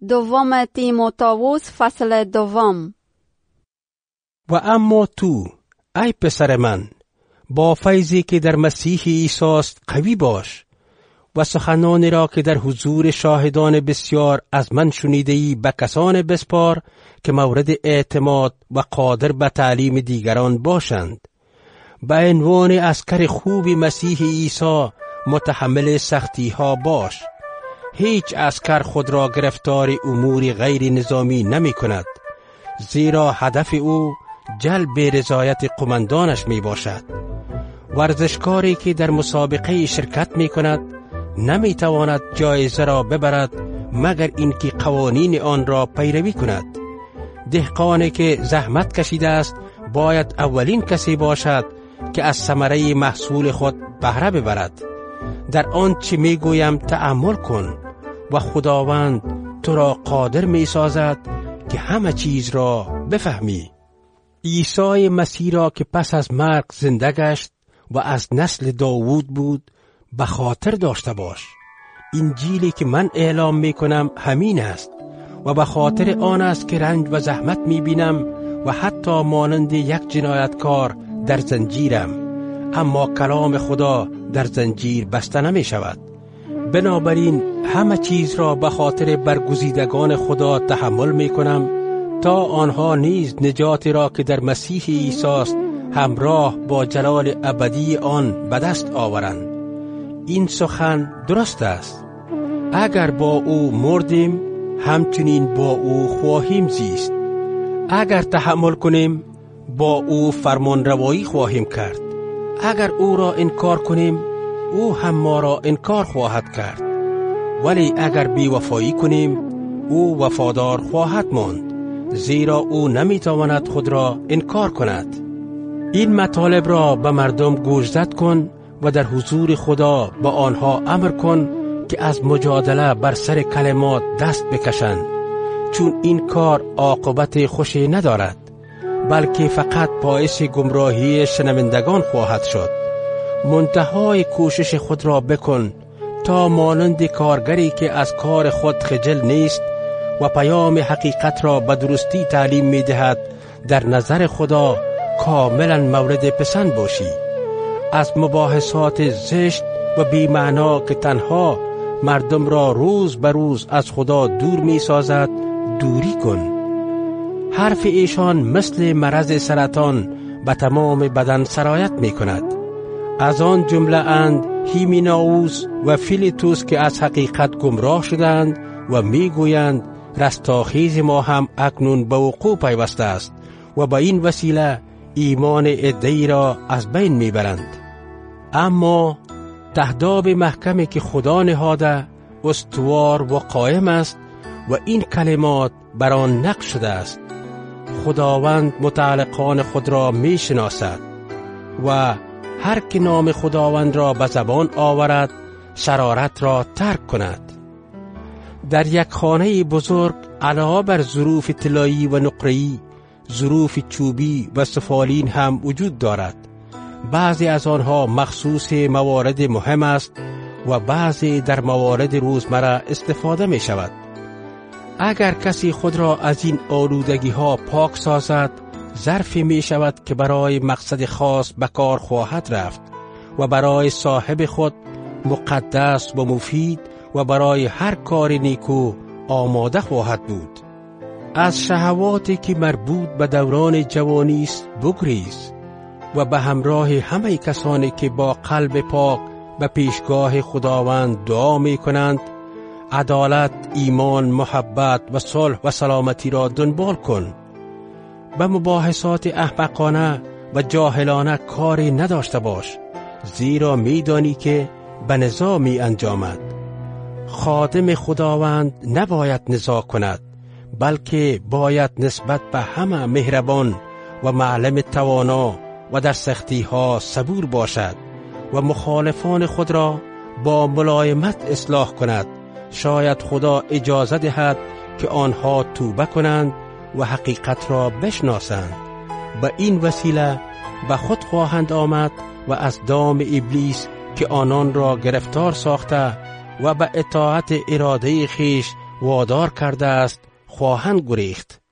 دوم تیموتائوس فصل دوم. و اما تو ای پسر من، با فیضی که در مسیح عیسی است قوی باش و سخنانی را که در حضور شاهدان بسیار از من شنیده‌ای به کسان بسپار که مورد اعتماد و قادر به تعلیم دیگران باشند. به عنوان عسکر خوب مسیح عیسی متحمل سختی ها باش. هیچ عسکر خود را گرفتار امور غیر نظامی نمی کند، زیرا هدف او جلب رضایت قماندانش می باشد. ورزشکاری که در مسابقه شرکت می کند نمی تواند جایزه را ببرد مگر اینکه قوانین آن را پیروی کند. دهقانی که زحمت کشیده است باید اولین کسی باشد که از ثمره محصول خود بهره ببرد. در آنچه می گویم تأمل کن و خداوند تو را قادر می سازد که همه چیز را بفهمی. عیسی مسیح را که پس از مرگ زنده گشت و از نسل داوود بود به خاطر داشته باش. انجیلی که من اعلام می کنم همین است و به خاطر آن است که رنج و زحمت می بینم و حتی مانند یک جنایتکار در زنجیرم، اما کلام خدا در زنجیر بسته نمی شود. بنابراین همه چیز را به خاطر برگزیدگان خدا تحمل می کنم تا آنها نیز نجاتی را که در مسیح عیسی است همراه با جلال ابدی آن به دست آورند. این سخن درست است. اگر با او مردیم همچنین با او خواهیم زیست. اگر تحمل کنیم با او فرمان روایی خواهیم کرد. اگر او را انکار کنیم او هم ما را انکار خواهد کرد. ولی اگر بی‌وفایی کنیم او وفادار خواهد ماند، زیرا او نمیتواند خود را انکار کند. این مطالب را به مردم گوشزد کن و در حضور خدا به آنها امر کن که از مجادله بر سر کلمات دست بکشند، چون این کار عاقبت خوشی ندارد، بلکه فقط باعث گمراهی شنوندگان خواهد شد. منتهای کوشش خود را بکن تا مانند کارگری که از کار خود خجل نیست و پیام حقیقت را به درستی تعلیم می دهد در نظر خدا کاملا مورد پسند باشی. از مباحثات زشت و بی‌معنا که تنها مردم را روز به روز از خدا دور می سازد دوری کن. حرف ایشان مثل مرض سرطان به تمام بدن سرایت می کند. از آن جمله اند هیمینائوس و فیلیتوس که از حقیقت گمراه شدند و می گویند رستاخیز ما هم اکنون به وقوع پیوسته است و با این وسیله ایمان عده‌ای را از بین می برند. اما تهداب محکمی که خدا نهاده استوار و قائم است و این کلمات بر آن نقش شده است. خداوند متعلقان خود را می شناسد و هر که نام خداوند را به زبان آورد شرارت را ترک کند. در یک خانه بزرگ علاوه بر ظروف طلایی و نقره‌ای، ظروف چوبی و سفالین هم وجود دارد. بعضی از آنها مخصوص موارد مهم است و بعضی در موارد روزمره استفاده می شود. اگر کسی خود را از این آلودگی ها پاک سازد، ظرفی می شود که برای مقصد خاص به کار خواهد رفت و برای صاحب خود مقدس و مفید و برای هر کار نیکو آماده خواهد بود. از شهواتی که مربوط به دوران جوانی است بگریز و به همراه همه کسانی که با قلب پاک به پیشگاه خداوند دعا می کنند عدالت، ایمان، محبت و صلح و سلامتی را دنبال کن. به مباحثات احمقانه و جاهلانه کاری نداشته باش، زیرا می دانی که به نزاع می انجامد. خادم خداوند نباید نزاع کند، بلکه باید نسبت به همه مهربان و معلم توانا و در سختی ها صبور باشد و مخالفان خود را با ملایمت اصلاح کند. شاید خدا اجازه دهد که آنها توبه کنند و حقیقت را بشناسند. به این وسیله به خود خواهند آمد و از دام ابلیس که آنان را گرفتار ساخته و به اطاعت اراده خیش وادار کرده است خواهند گریخت.